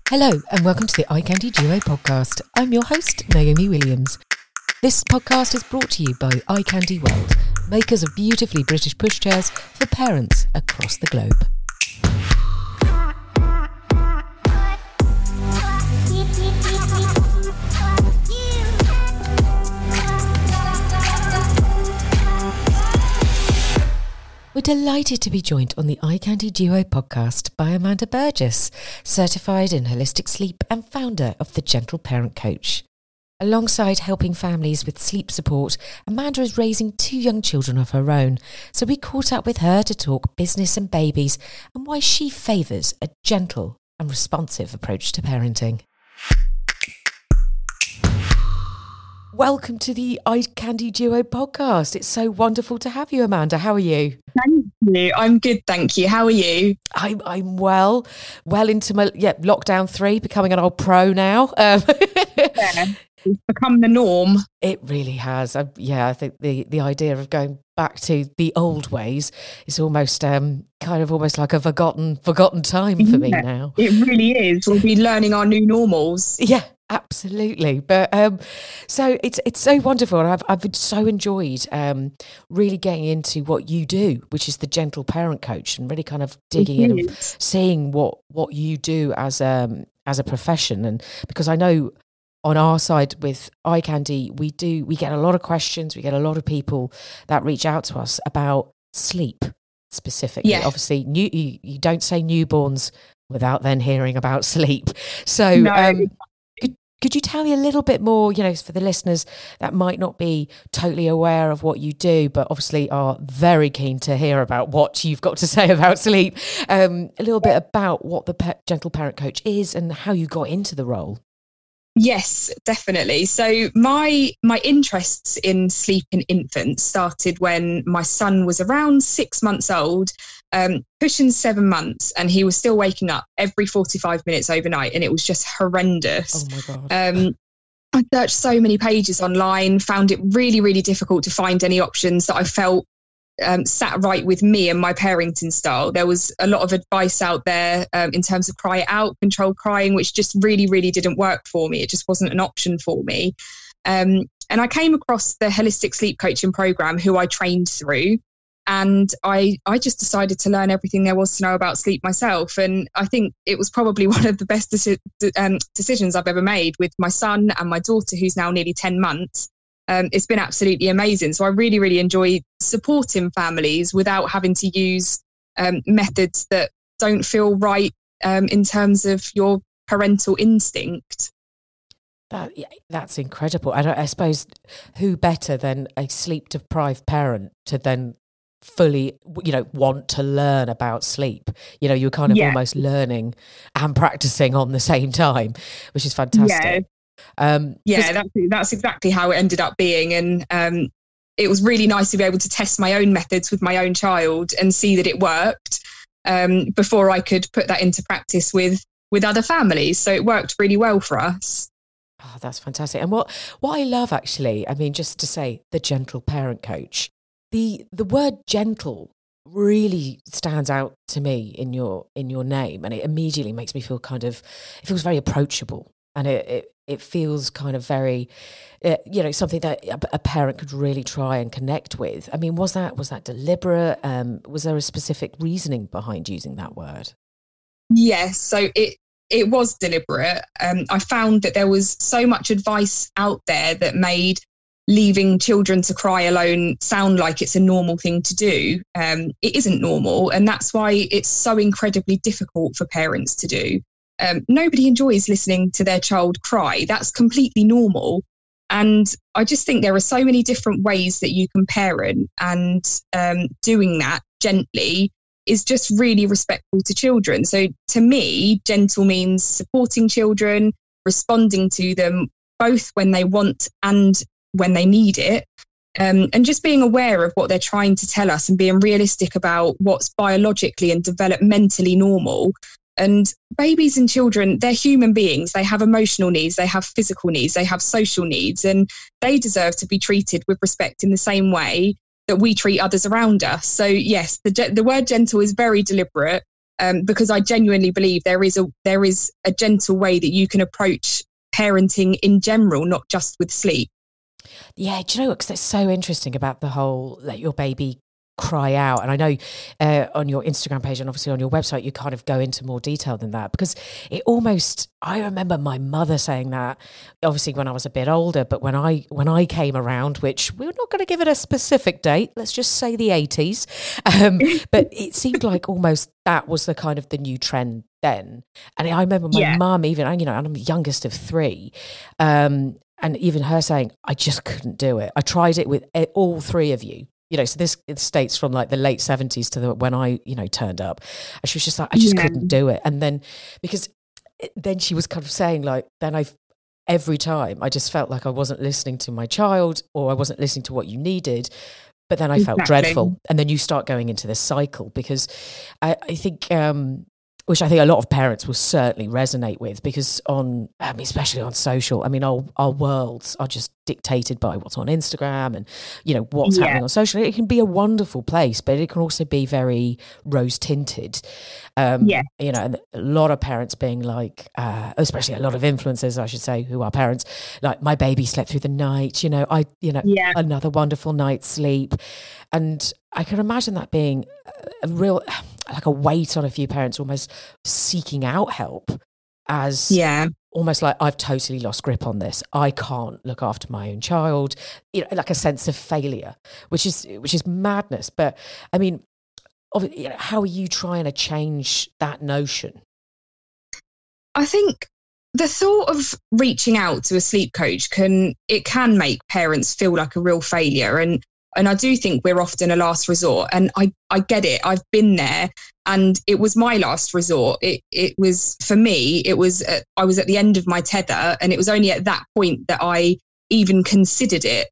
Hello and welcome to the Eye Candy Duo podcast. I'm your host, Naomi Williams. This podcast is brought to you by Eye Candy World, makers of beautifully British pushchairs for parents across the globe. We're delighted to be joined on the Eye Candy Duo podcast by Amanda Burgess, certified in holistic sleep and founder of the Gentle Parent Coach. Alongside helping families with sleep support, Amanda is raising 2 young children of her own, so we caught up with her to talk business and babies and why she favours a gentle and responsive approach to parenting. Welcome to the Eye Candy Duo podcast. It's so wonderful to have you, Amanda. How are you? Thank you. I'm good, thank you. How are you? I'm well into my lockdown 3, becoming an old pro now. Yeah, it's become the norm. It really has. I think the idea of going back to the old ways is almost almost like a forgotten time for me now. It really is. We'll be learning our new normals. Yeah. Absolutely. But so it's so wonderful, and I've so enjoyed really getting into what you do, which is the Gentle Parent Coach, and really kind of digging in and seeing what you do as a profession. And because I know on our side with Eye Candy, we get a lot of questions, we get a lot of people that reach out to us about sleep specifically. Yeah. Obviously, you don't say newborns without then hearing about sleep. So No. Could you tell me a little bit more, for the listeners that might not be totally aware of what you do, but obviously are very keen to hear about what you've got to say about sleep, a little bit about what the Gentle Parent Coach is and how you got into the role? Yes, definitely. So my interests in sleep in infants started when my son was around 6 months old, pushing 7 months, and he was still waking up every 45 minutes overnight, and it was just horrendous. Oh my God. I searched so many pages online, found it really, really difficult to find any options that I felt sat right with me and my parenting style. There was a lot of advice out there in terms of cry it out, controlled crying, which just really, really didn't work for me. It just wasn't an option for me. And I came across the holistic sleep coaching program, who I trained through, and I just decided to learn everything there was to know about sleep myself. And I think it was probably one of the best decisions I've ever made with my son and my daughter, who's now nearly 10 months. It's been absolutely amazing. So I really, really enjoy supporting families without having to use methods that don't feel right in terms of your parental instinct. That's incredible. And I suppose who better than a sleep-deprived parent to then fully, want to learn about sleep. You're kind of almost learning and practicing on the same time, which is fantastic. That's exactly how it ended up being, and it was really nice to be able to test my own methods with my own child and see that it worked before I could put that into practice with other families. So it worked really well for us. Oh, that's fantastic. And what I love, actually, just to say, the Gentle Parent Coach, the word gentle really stands out to me in your name, and it immediately makes me feel it feels very approachable. And it feels kind of very, something that a parent could really try and connect with. Was that deliberate? Was there a specific reasoning behind using that word? Yes, so it was deliberate. I found that there was so much advice out there that made leaving children to cry alone sound like it's a normal thing to do. It isn't normal, and that's why it's so incredibly difficult for parents to do. Nobody enjoys listening to their child cry. That's completely normal. And I just think there are so many different ways that you can parent, and doing that gently is just really respectful to children. So to me, gentle means supporting children, responding to them both when they want and when they need it, and just being aware of what they're trying to tell us and being realistic about what's biologically and developmentally normal. And babies and children, they're human beings. They have emotional needs, they have physical needs, they have social needs, and they deserve to be treated with respect in the same way that we treat others around us. So yes, the word gentle is very deliberate. because I genuinely believe there is a gentle way that you can approach parenting in general, not just with sleep. Yeah, do you know what? Because it's so interesting about the whole let your baby cry out. And I know on your Instagram page and obviously on your website, you kind of go into more detail than that, because it almost, I remember my mother saying that, obviously when I was a bit older, but when I came around, which we're not going to give it a specific date, let's just say the 80s. But it seemed like almost that was the kind of the new trend then. And I remember my mum, even, you know, I'm the youngest of three, and even her saying, I just couldn't do it. I tried it with all three of you. You know, so this states from like the late 70s to when I, you know, turned up. And she was just like, I just couldn't do it. And then, because then she was kind of saying like, every time I just felt like I wasn't listening to my child, or I wasn't listening to what you needed. But then I felt dreadful. And then you start going into this cycle, because I think, which I think a lot of parents will certainly resonate with, because especially on social, I mean, our worlds are just dictated by what's on Instagram and, you know, what's happening on social. It can be a wonderful place, but it can also be very rose tinted. You know, and a lot of parents being like, especially a lot of influencers, I should say, who are parents, like, my baby slept through the night, another wonderful night's sleep. And I can imagine that being a real, like a weight on a few parents, almost seeking out help, as almost like, I've totally lost grip on this. I can't look after my own child, you know, like a sense of failure, which is madness. But I mean, you know, how are you trying to change that notion? I think the thought of reaching out to a sleep coach can make parents feel like a real failure. And I do think we're often a last resort. And I get it. I've been there, and it was my last resort. It was, for me, I was at the end of my tether, and it was only at that point that I even considered it.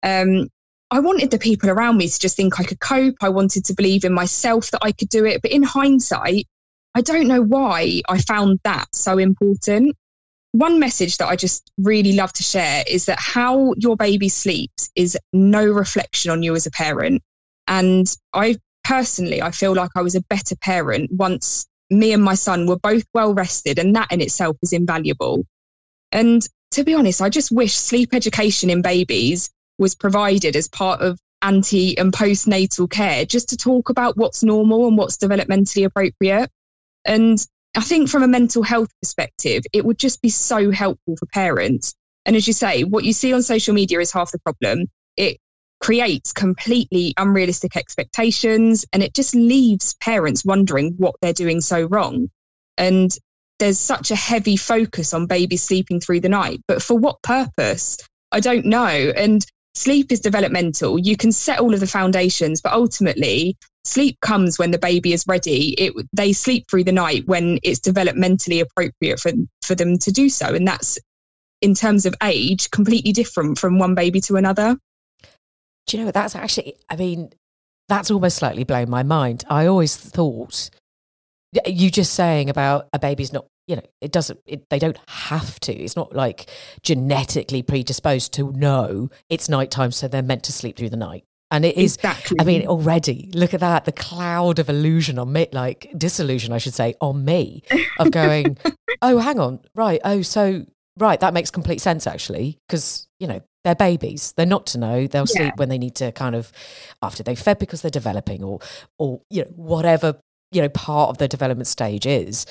I wanted the people around me to just think I could cope. I wanted to believe in myself that I could do it. But in hindsight, I don't know why I found that so important. One message that I just really love to share is that how your baby sleeps is no reflection on you as a parent. And I feel like I was a better parent once me and my son were both well rested, and that in itself is invaluable. And to be honest, I just wish sleep education in babies was provided as part of ante and postnatal care, just to talk about what's normal and what's developmentally appropriate. And I think from a mental health perspective, it would just be so helpful for parents. And as you say, what you see on social media is half the problem. It creates completely unrealistic expectations, and it just leaves parents wondering what they're doing so wrong. And there's such a heavy focus on babies sleeping through the night. But for what purpose? I don't know. And sleep is developmental. You can set all of the foundations, but ultimately, sleep comes when the baby is ready. They sleep through the night when it's developmentally appropriate for them to do so. And that's, in terms of age, completely different from one baby to another. Do you know what? That's actually, I mean, that's almost slightly blown my mind. I always thought, you just saying about a baby's not, you know, they don't have to. It's not like genetically predisposed to know it's nighttime, so they're meant to sleep through the night. And it is, exactly. I mean, already, look at that, the cloud of illusion on me, like disillusion, I should say, on me, of going, oh, hang on, right, that makes complete sense, actually, because, you know, they're babies. They're not to know. They'll sleep when they need to, kind of, after they've fed, because they're developing, or you know, whatever, you know, part of the development stage is.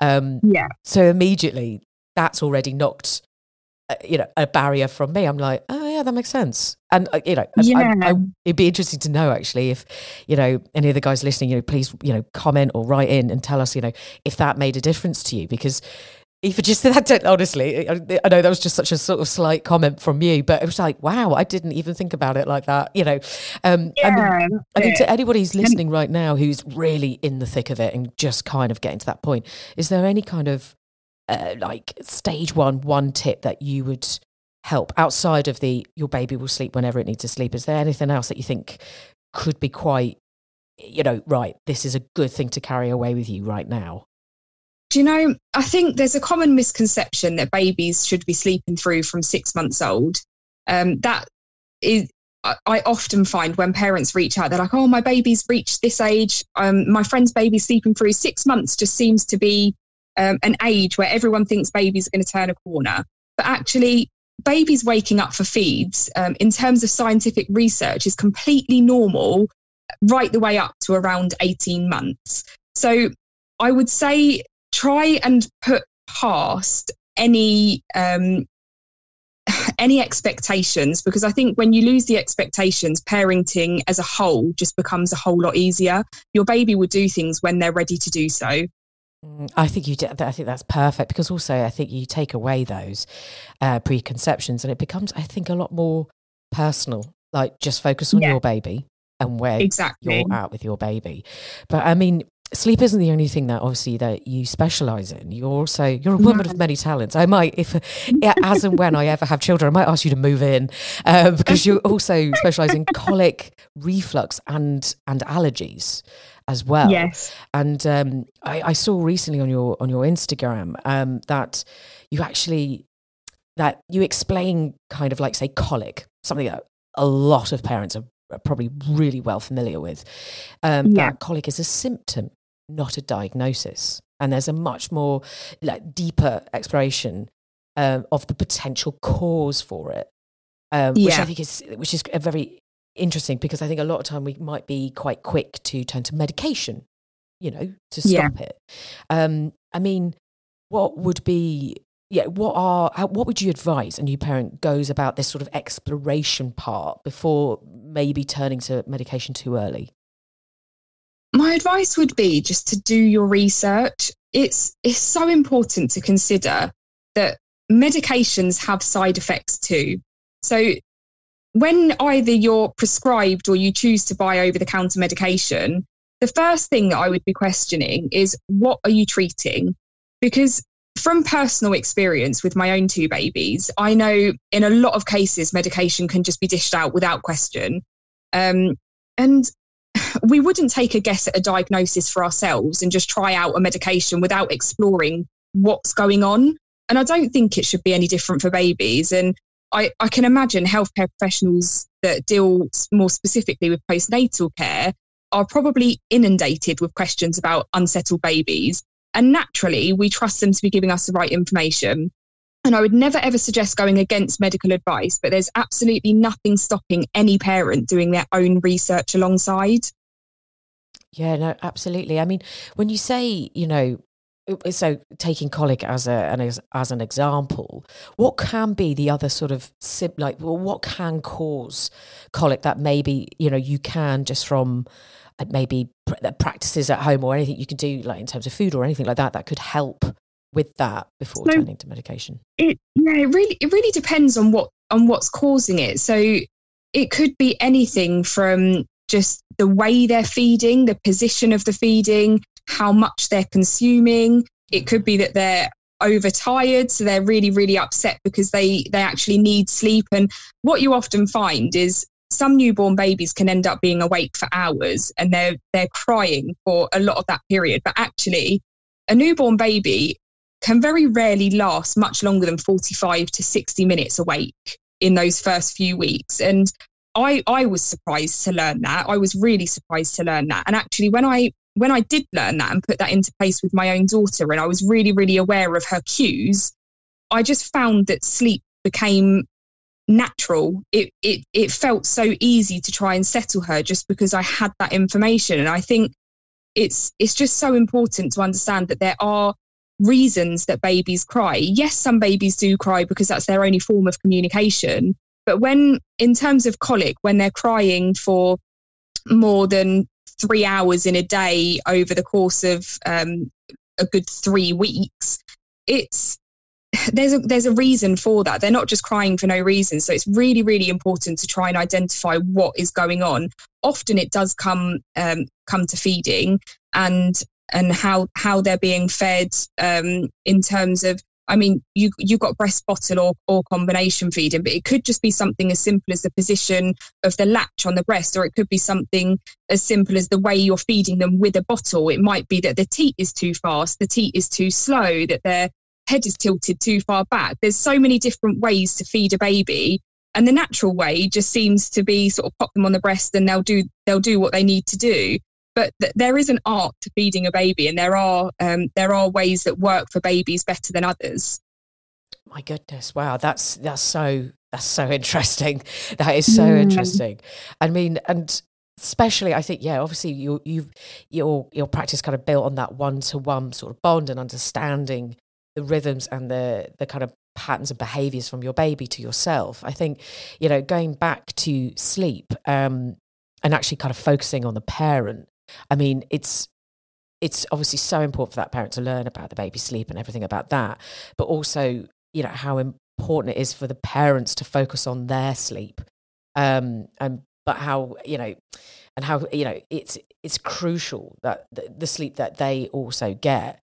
So immediately, that's already knocked, you know, a barrier from me. I'm like, oh yeah, that makes sense. And you know, it'd be interesting to know, actually, if, you know, any of the guys listening, you know, please, you know, comment or write in and tell us, you know, if that made a difference to you. Because if it just that, honestly, I know that was just such a sort of slight comment from you, but it was like, wow, I didn't even think about it like that, you know. I mean, to anybody who's listening right now who's really in the thick of it and just kind of getting to that point, is there any kind of like stage one tip that you would help outside of your baby will sleep whenever it needs to sleep? Is there anything else that you think could be quite, you know, right, this is a good thing to carry away with you right now? Do you know, I think there's a common misconception that babies should be sleeping through from 6 months old. That is, I often find when parents reach out, they're like, oh, my baby's reached this age. My friend's baby's sleeping through. 6 months just seems to be an age where everyone thinks babies are going to turn a corner. But actually, babies waking up for feeds, in terms of scientific research, is completely normal right the way up to around 18 months. So I would say try and put past any expectations, because I think when you lose the expectations, parenting as a whole just becomes a whole lot easier. Your baby will do things when they're ready to do so. I think I think that's perfect, because also I think you take away those preconceptions and it becomes, I think, a lot more personal. Like, just focus on your baby and where you're at with your baby. But I mean, sleep isn't the only thing that obviously that you specialise in. You're a woman of many talents. I might, as and when I ever have children, I might ask you to move in, because you also specialise in colic, reflux, and allergies as well. Yes. And I saw recently on your Instagram that you explain kind of like, say, colic, something that a lot of parents are probably really well familiar with. That colic is a symptom, not a diagnosis, and there's a much more deeper exploration of the potential cause for it, which I think is a very interesting, because I think a lot of time we might be quite quick to turn to medication, to stop it. I mean, what would you advise a new parent goes about this sort of exploration part before maybe turning to medication too early? My advice would be just to do your research. It's so important to consider that medications have side effects too. So when either you're prescribed or you choose to buy over-the-counter medication, the first thing that I would be questioning is, what are you treating? Because from personal experience with my own 2 babies, I know in a lot of cases, medication can just be dished out without question. And we wouldn't take a guess at a diagnosis for ourselves and just try out a medication without exploring what's going on. And I don't think it should be any different for babies. And I can imagine healthcare professionals that deal more specifically with postnatal care are probably inundated with questions about unsettled babies. And naturally, we trust them to be giving us the right information. And I would never, ever suggest going against medical advice, but there's absolutely nothing stopping any parent doing their own research alongside. Yeah, no, absolutely. I mean, when you say, so taking colic as an example, what can be the other sort of what can cause colic that maybe you can just from maybe practices at home or anything you can do, like in terms of food or anything like that could help with that before turning to medication? It really depends on what's causing it. So it could be anything from just the way they're feeding, the position of the feeding, how much they're consuming. It could be that they're overtired, so they're really, really upset because they actually need sleep. And what you often find is some newborn babies can end up being awake for hours and they're crying for a lot of that period. But actually, a newborn baby can very rarely last much longer than 45 to 60 minutes awake in those first few weeks. And I was surprised to learn that. I was really surprised to learn that. And actually, when I did learn that and put that into place with my own daughter, and I was really, really aware of her cues, I just found that sleep became natural. It felt so easy to try and settle her just because I had that information. And I think it's just so important to understand that there are reasons that babies cry. Yes, some babies do cry because that's their only form of communication. But when, in terms of colic, when they're crying for more than 3 hours in a day over the course of a good 3 weeks, there's a reason for that. They're not just crying for no reason. So it's really, really important to try and identify what is going on. Often it does come to feeding and how they're being fed, in terms of, I mean, you've got breast bottle or combination feeding, but it could just be something as simple as the position of the latch on the breast, or it could be something as simple as the way you're feeding them with a bottle. It might be that the teat is too fast, the teat is too slow, that their head is tilted too far back. There's so many different ways to feed a baby. And the natural way just seems to be sort of pop them on the breast and they'll do what they need to do. But there is an art to feeding a baby, and there are ways that work for babies better than others. My goodness, wow, that's so interesting. That is so interesting. I mean, and especially, I think, yeah, obviously your practice kind of built on that one-to-one sort of bond and understanding the rhythms and the kind of patterns and behaviours from your baby to yourself. I think, you know, going back to sleep and actually kind of focusing on the parent. I mean, it's obviously so important for that parent to learn about the baby's sleep and everything about that, but also, you know, how important it is for the parents to focus on their sleep, but how, you know, and how, you know, it's crucial that the sleep that they also get.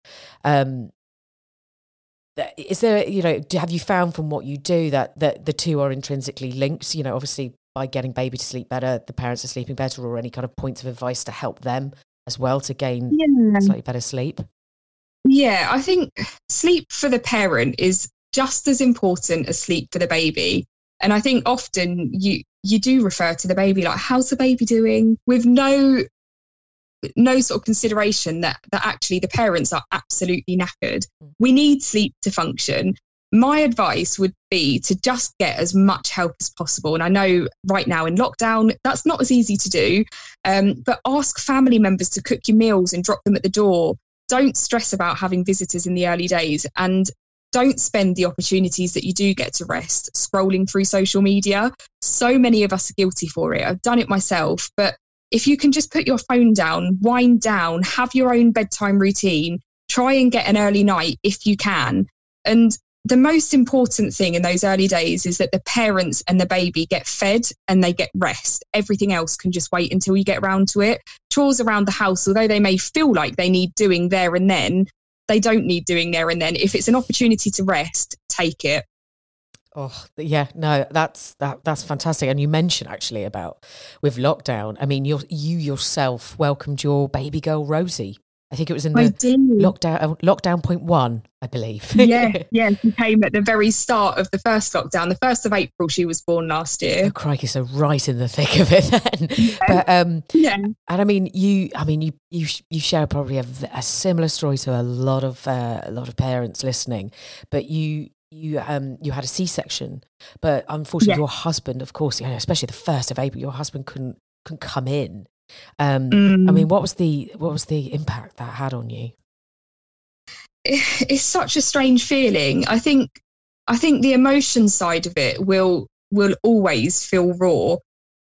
Is there, you know, have you found from what you do that the two are intrinsically linked? You know, obviously by getting baby to sleep better, the parents are sleeping better, or any kind of points of advice to help them as well to gain slightly better sleep? Yeah, I think sleep for the parent is just as important as sleep for the baby. And I think often you do refer to the baby like, how's the baby doing? With no sort of consideration that actually the parents are absolutely knackered. We need sleep to function. My advice would be to just get as much help as possible. And I know right now in lockdown, that's not as easy to do, but ask family members to cook your meals and drop them at the door. Don't stress about having visitors in the early days, and don't spend the opportunities that you do get to rest scrolling through social media. So many of us are guilty for it. I've done it myself, but if you can just put your phone down, wind down, have your own bedtime routine, try and get an early night if you can. And the most important thing in those early days is that the parents and the baby get fed and they get rest. Everything else can just wait until you get around to it. Chores around the house, although they may feel like they need doing there and then, they don't need doing there and then. If it's an opportunity to rest, take it. Oh, yeah, no, that's fantastic. And you mentioned actually about with lockdown, I mean, you yourself welcomed your baby girl, Rosie. I think it was in the lockdown 0.1, I believe. Yeah, she came at the very start of the first lockdown. The 1st of April, she was born last year. Oh, crikey, so right in the thick of it then. Yeah. But and I mean, you share probably a similar story to a lot of parents listening. But you had a C-section, but unfortunately, your husband, of course, you know, especially the 1st of April, your husband couldn't come in. I mean, what was the impact that had on you? It's such a strange feeling. I think the emotion side of it will always feel raw.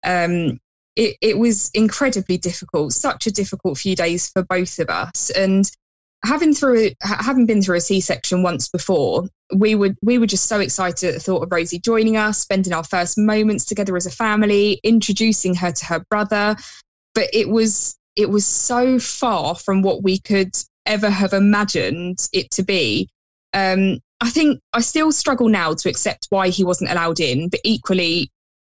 It was incredibly difficult, such a difficult few days for both of us. And having been through a C-section once before, we were just so excited at the thought of Rosie joining us, spending our first moments together as a family, introducing her to her brother. But it was so far from what we could ever have imagined it to be. I think I still struggle now to accept why he wasn't allowed in, but equally,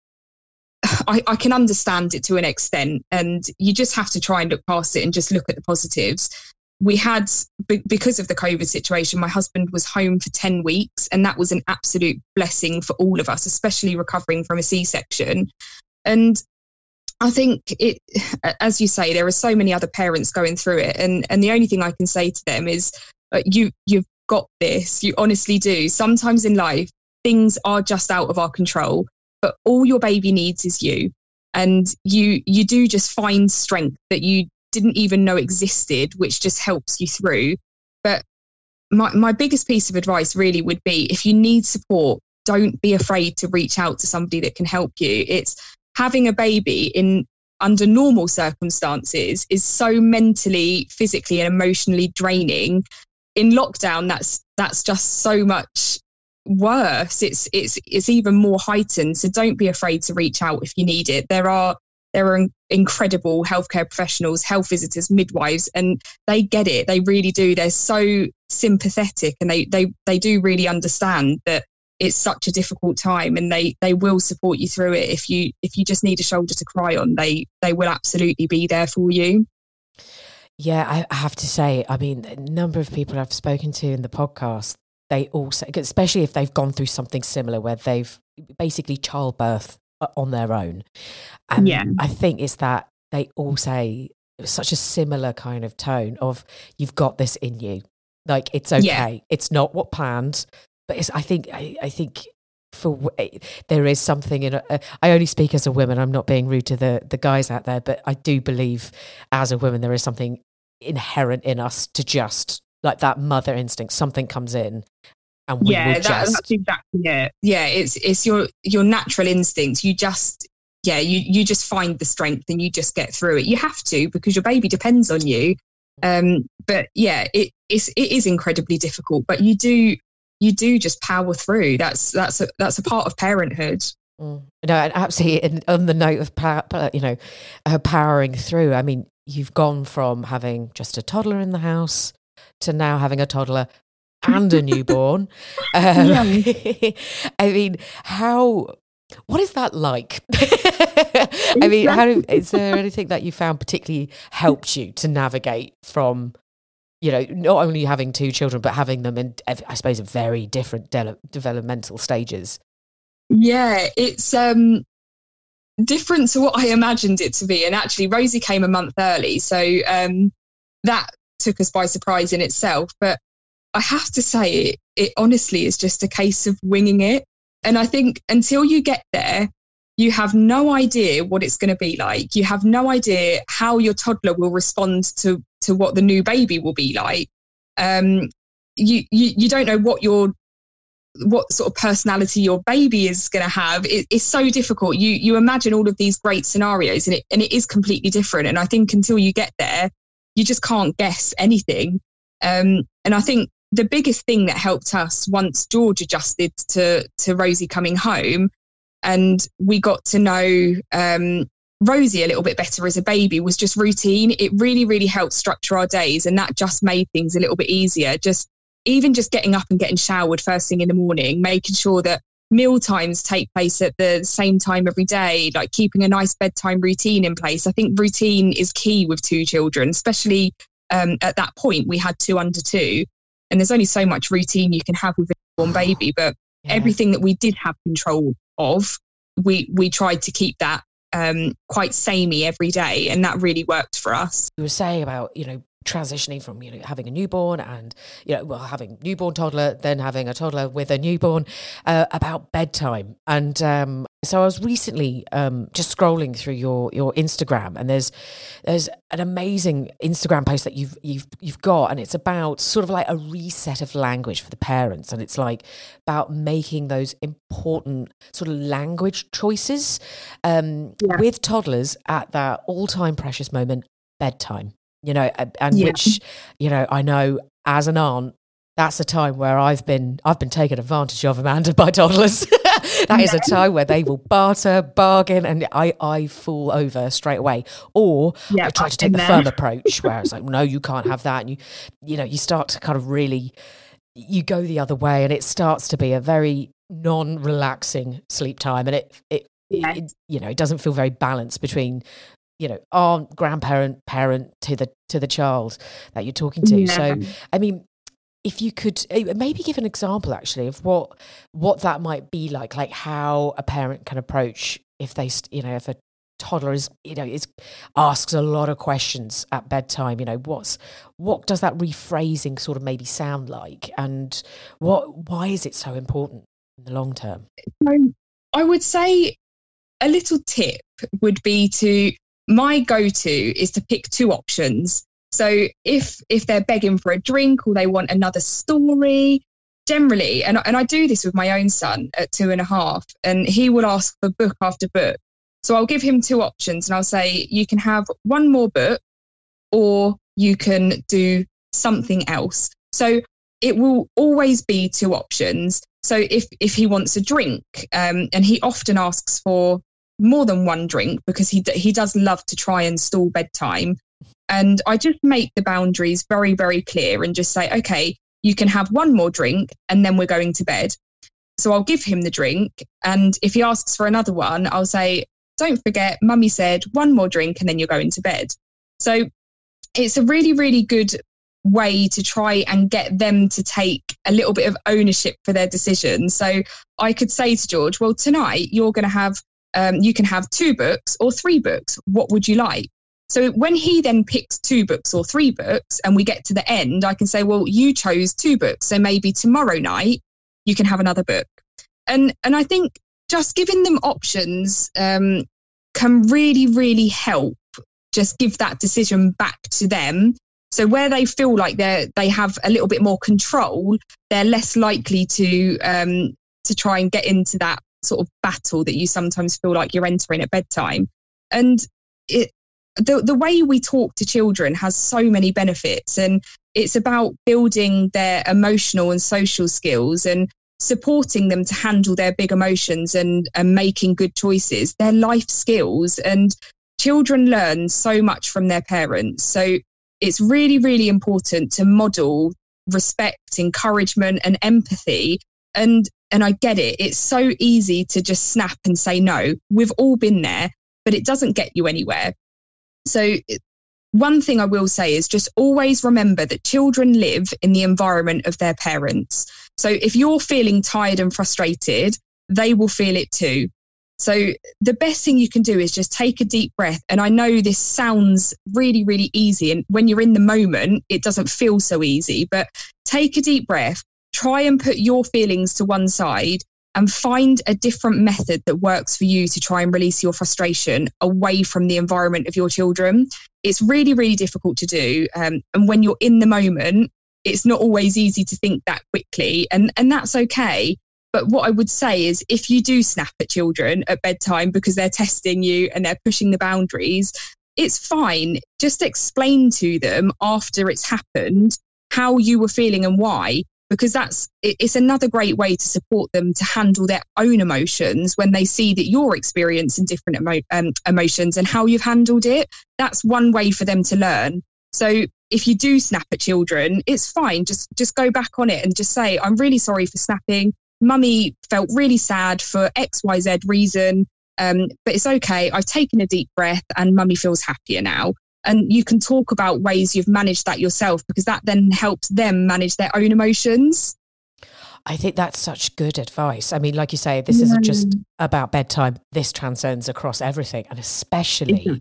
I can understand it to an extent, and you just have to try and look past it and just look at the positives. We had, because of the COVID situation, my husband was home for 10 weeks, and that was an absolute blessing for all of us, especially recovering from a C-section. And I think it, as you say, there are so many other parents going through it. And the only thing I can say to them is you've got this. You honestly do. Sometimes in life, things are just out of our control, but all your baby needs is you. And you do just find strength that you didn't even know existed, which just helps you through. But my biggest piece of advice really would be, if you need support, don't be afraid to reach out to somebody that can help you. It's having a baby under normal circumstances is so mentally, physically and emotionally draining. In lockdown, that's just so much worse. It's even more heightened. So don't be afraid to reach out if you need it. There are incredible healthcare professionals, health visitors, midwives, and they get it. They really do. They're so sympathetic, and they do really understand that it's such a difficult time, and they will support you through it. If you just need a shoulder to cry on, they will absolutely be there for you. Yeah, I have to say, I mean, a number of people I've spoken to in the podcast, they also, especially if they've gone through something similar where they've basically childbirth on their own. And I think it's that they all say such a similar kind of tone of, you've got this in you. Like, it's okay. It's not what planned, but I think there is something in I only speak as a woman. I'm not being rude to the guys out there, but I do believe as a woman, there is something inherent in us to just, like, that mother instinct, something comes in and we will that's exactly it. Yeah, it's your natural instincts. You just you just find the strength and you just get through it. You have to, because your baby depends on you. But yeah, it is incredibly difficult, but you do just power through. That's a part of parenthood. No, and absolutely. And on the note of powering through, I mean, you've gone from having just a toddler in the house to now having a toddler and a newborn. I mean, what is that like? I mean, is there anything that you found particularly helped you to navigate from, not only having two children, but having them in, I suppose, very different developmental stages? Yeah, it's different to what I imagined it to be. And actually, Rosie came a month early, so that took us by surprise in itself. But I have to say, it honestly is just a case of winging it. And I think until you get there, you have no idea what it's going to be like. You have no idea how your toddler will respond to what the new baby will be like. You don't know what sort of personality your baby is going to have. It's so difficult. You imagine all of these great scenarios, and it is completely different. And I think until you get there, you just can't guess anything. And I think the biggest thing that helped us once George adjusted to Rosie coming home, and we got to know Rosie a little bit better as a baby, was just routine. It really, really helped structure our days, and that just made things a little bit easier. Even just getting up and getting showered first thing in the morning, making sure that meal times take place at the same time every day, like keeping a nice bedtime routine in place. I think routine is key with two children, especially at that point. We had 2 under 2, and there's only so much routine you can have with a newborn baby, but everything that we did have control of, we tried to keep that quite samey every day, and that really worked for us. You were saying about, transitioning from, having a newborn and, having newborn toddler, then having a toddler with a newborn, about bedtime. And so I was recently just scrolling through your Instagram, and there's an amazing Instagram post that you've got, and it's about sort of like a reset of language for the parents, and it's like about making those important sort of language choices with toddlers at that all-time precious moment, bedtime. Which, I know as an aunt, that's a time where I've been taken advantage of, Amanda, by toddlers. That is a time where they will bargain, and I fall over straight away. Or I try to take the firm approach where it's like, no, you can't have that. And you start to kind of really, you go the other way, and it starts to be a very non-relaxing sleep time. And it doesn't feel very balanced between, aunt, grandparent, parent to the child that you're talking to. So, I mean, if you could maybe give an example actually of what that might be like how a parent can approach if they, if a toddler is asks a lot of questions at bedtime, what does that rephrasing sort of maybe sound like, and why is it so important in the long term? I would say a little tip would be my go-to is to pick 2 options. So if they're begging for a drink or they want another story, generally, and I do this with my own son at 2.5, and he will ask for book after book. So I'll give him 2 options, and I'll say, you can have one more book, or you can do something else. So it will always be 2 options. So if he wants a drink, and he often asks for more than one drink because he does love to try and stall bedtime. And I just make the boundaries very, very clear and just say, okay, you can have one more drink and then we're going to bed. So I'll give him the drink. And if he asks for another one, I'll say, don't forget, mummy said one more drink and then you're going to bed. So it's a really, really good way to try and get them to take a little bit of ownership for their decisions. So I could say to George, well, tonight you're going to have, you can have 2 books or 3 books. What would you like? So when he then picks 2 books or 3 books and we get to the end, I can say, well, you chose 2 books. So maybe tomorrow night you can have another book. And I think just giving them options can really, really help just give that decision back to them. So where they feel like they have a little bit more control, they're less likely to try and get into that sort of battle that you sometimes feel like you're entering at bedtime. And the way we talk to children has so many benefits, and it's about building their emotional and social skills and supporting them to handle their big emotions and making good choices, their life skills. And children learn so much from their parents. So it's really, really important to model respect, encouragement and empathy. And I get it. It's so easy to just snap and say no. We've all been there, but it doesn't get you anywhere. So one thing I will say is just always remember that children live in the environment of their parents. So if you're feeling tired and frustrated, they will feel it too. So the best thing you can do is just take a deep breath. And I know this sounds really, really easy. And when you're in the moment, it doesn't feel so easy, but take a deep breath, try and put your feelings to one side and find a different method that works for you to try and release your frustration away from the environment of your children. It's really, really difficult to do. And when you're in the moment, it's not always easy to think that quickly, and that's okay. But what I would say is if you do snap at children at bedtime because they're testing you and they're pushing the boundaries, it's fine. Just explain to them after it's happened how you were feeling and why, because it's another great way to support them to handle their own emotions when they see that you're experiencing different emotions and how you've handled it. That's one way for them to learn. So if you do snap at children, it's fine. Just go back on it and just say, I'm really sorry for snapping. Mummy felt really sad for XYZ reason, but it's okay. I've taken a deep breath and mummy feels happier now. And you can talk about ways you've managed that yourself, because that then helps them manage their own emotions. I think that's such good advice. I mean, like you say, this isn't just about bedtime. This transcends across everything. And especially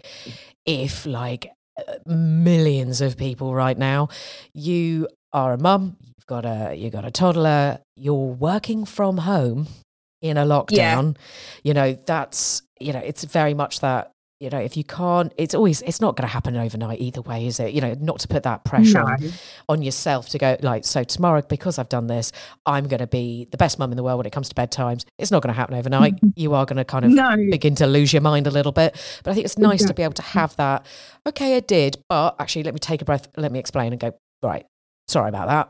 if, like millions of people right now, you are a mum, you've got a toddler, you're working from home in a lockdown. That's, it's very much that, if you can't, it's not going to happen overnight either way, is it? Not to put that pressure on yourself to go like, so tomorrow, because I've done this, I'm going to be the best mum in the world when it comes to bedtimes. It's not going to happen overnight. You are going to kind of begin to lose your mind a little bit. But I think it's nice to be able to have that. Okay, I did, but actually let me take a breath, let me explain and go, right, sorry about that.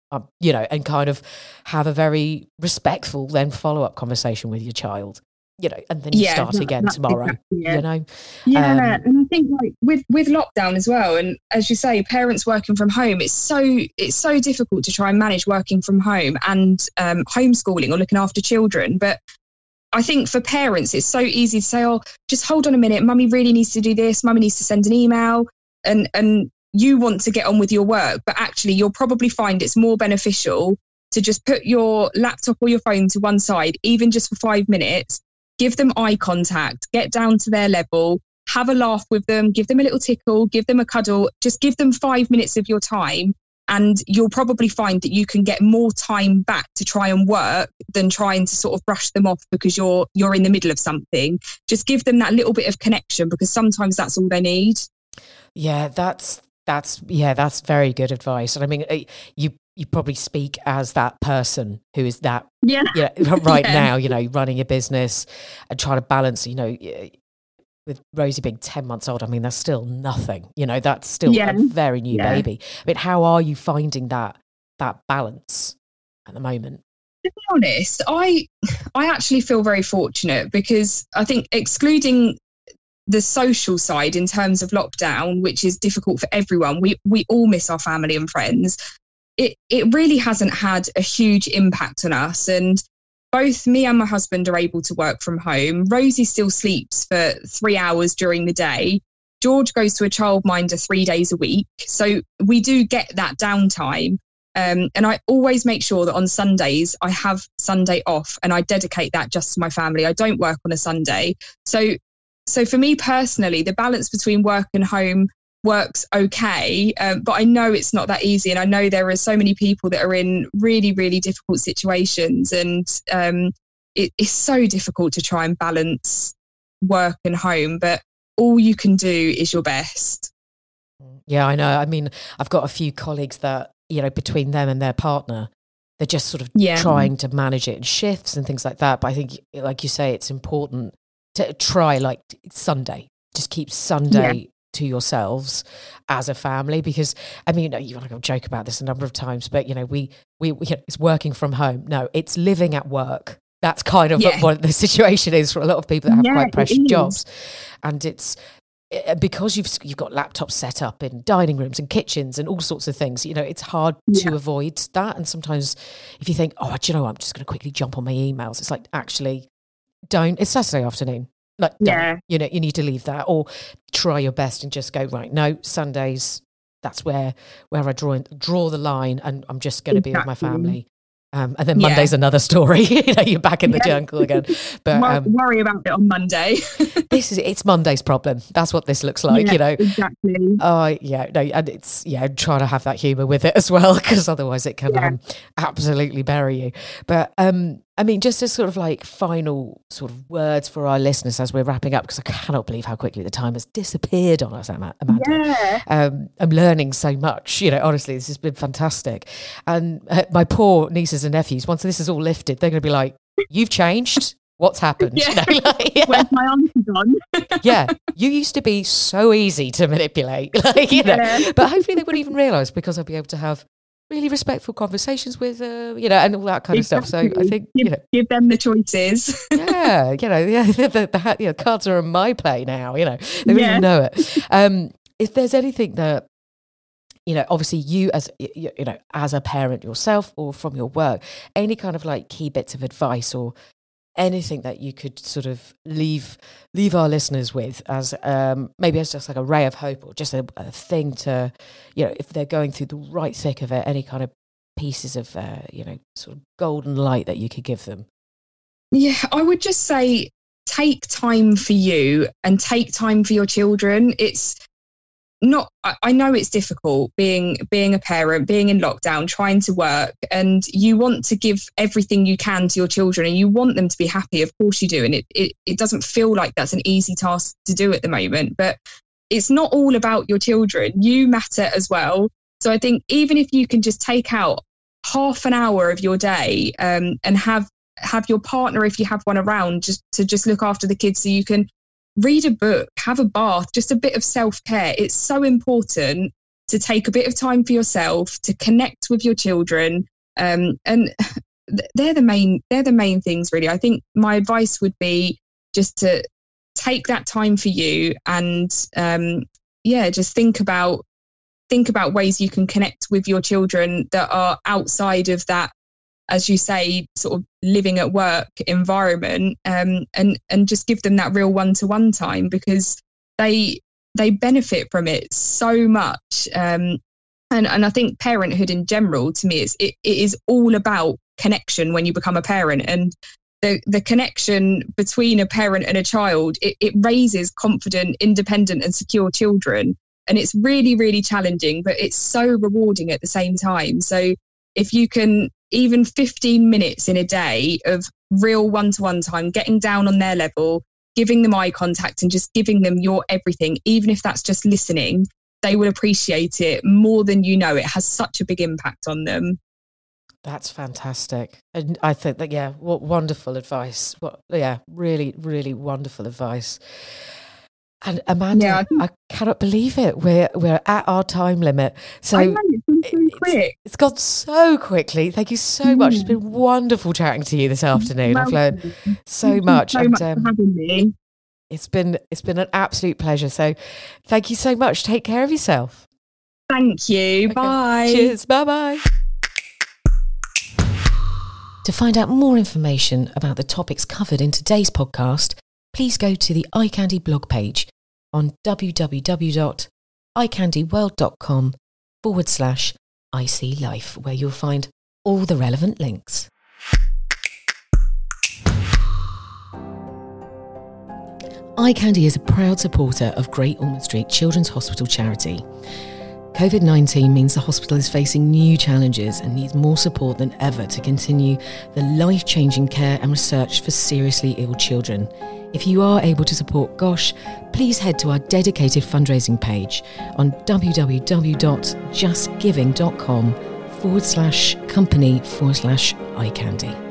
And kind of have a very respectful then follow-up conversation with your child. And then you start again tomorrow, exactly and I think like with lockdown as well, and as you say, parents working from home, it's so difficult to try and manage working from home and homeschooling or looking after children. But I think for parents, it's so easy to say, oh, just hold on a minute, mummy really needs to do this, mummy needs to send an email, and you want to get on with your work, but actually you'll probably find it's more beneficial to just put your laptop or your phone to one side, even just for 5 minutes. Give them eye contact, get down to their level, have a laugh with them, give them a little tickle, give them a cuddle, just give them 5 minutes of your time. And you'll probably find that you can get more time back to try and work than trying to sort of brush them off because you're in the middle of something. Just give them that little bit of connection, because sometimes that's all they need. Yeah, that's very good advice. And I mean, you probably speak as that person who is that now, running a business and trying to balance, with Rosie being 10 months old. I mean, that's still nothing, that's still a very new baby. I mean, how are you finding that balance at the moment? To be honest, I actually feel very fortunate, because I think excluding the social side in terms of lockdown, which is difficult for everyone, we all miss our family and friends. It really hasn't had a huge impact on us. And both me and my husband are able to work from home. Rosie still sleeps for 3 hours during the day. George goes to a childminder 3 days a week. So we do get that downtime. And I always make sure that on Sundays I have Sunday off and I dedicate that just to my family. I don't work on a Sunday. So for me personally, the balance between work and home works okay. But I know it's not that easy. And I know there are so many people that are in really, really difficult situations. And it's so difficult to try and balance work and home. But all you can do is your best. Yeah, I know. I mean, I've got a few colleagues that, you know, between them and their partner, they're just sort of trying to manage it in shifts and things like that. But I think, like you say, it's important to try like Sunday. Just keep Sunday to yourselves as a family, because I mean, you want to joke about this a number of times, but you know, we it's working from home. No, it's living at work. That's kind of what the situation is for a lot of people that have quite precious jobs, and it's because you've got laptops set up in dining rooms and kitchens and all sorts of things. You know, it's hard to avoid that. And sometimes if you think, oh, do you know what, I'm just going to quickly jump on my emails, it's like, actually, don't. It's Saturday afternoon. Like, you know, you need to leave that, or try your best and just go, right, no, Sundays, that's where I draw the line, and I'm just going to be with my family. And then Monday's another story. You know, you're back in the jungle again. But worry about it on Monday. It's Monday's problem. That's what this looks like. You know, exactly. And it's try to have that humour with it as well, because otherwise it can absolutely bury you. But I mean, just as sort of like final sort of words for our listeners as we're wrapping up, because I cannot believe how quickly the time has disappeared on us, Amanda. I'm learning so much. You know, honestly, this has been fantastic. And my poor nieces and nephews, once this is all lifted, they're going to be like, "You've changed. What's happened?" You know, like, where's my auntie gone? You used to be so easy to manipulate, like, you know. But hopefully they wouldn't even realise, because I'll be able to have really respectful conversations with, you know, and all that kind of stuff. So I think, give them the choices. The cards are on my play now. You know, they don't even know it. If there's anything that, you know, obviously you as as a parent yourself, or from your work, any kind of like key bits of advice or anything that you could sort of leave our listeners with as maybe as just like a ray of hope, or just a thing to, you know, if they're going through the right thick of it, any kind of pieces of sort of golden light that you could give them? I would just say, take time for you and take time for your children. It's not, I know it's difficult being a parent, being in lockdown, trying to work, and you want to give everything you can to your children and you want them to be happy. Of course you do. And it doesn't feel like that's an easy task to do at the moment, but it's not all about your children. You matter as well. So I think even if you can just take out half an hour of your day and have your partner, if you have one around, just look after the kids, so you can read a book, have a bath, just a bit of self-care. It's so important to take a bit of time for yourself, to connect with your children. And they're the main things, really. I think my advice would be just to take that time for you and just think about ways you can connect with your children that are outside of that, as you say, sort of living at work environment, and just give them that real one-to-one time, because they benefit from it so much. And I think parenthood in general, to me, it is all about connection when you become a parent, and the connection between a parent and a child, it raises confident, independent and secure children. And it's really, really challenging, but it's so rewarding at the same time. So if you can, even 15 minutes in a day of real one-to-one time, getting down on their level, giving them eye contact and just giving them your everything, even if that's just listening, they will appreciate it more than you know. It has such a big impact on them. That's fantastic. And I think that, what wonderful advice. Really, really wonderful advice. And Amanda, I cannot believe it. We're at our time limit. So I know, it's been so quick. It's gone so quickly. Thank you so much. It's been wonderful chatting to you this afternoon. I've learned so much. Thank you so much for having me. It's been an absolute pleasure. So thank you so much. Take care of yourself. Thank you. Okay. Bye. Cheers. Bye-bye. To find out more information about the topics covered in today's podcast, please go to the iCandy blog page on www.iCandyWorld.com/ICLife, where you'll find all the relevant links. iCandy is a proud supporter of Great Ormond Street Children's Hospital charity. COVID-19 means the hospital is facing new challenges and needs more support than ever to continue the life-changing care and research for seriously ill children. If you are able to support GOSH, please head to our dedicated fundraising page on www.justgiving.com/company/iCandy.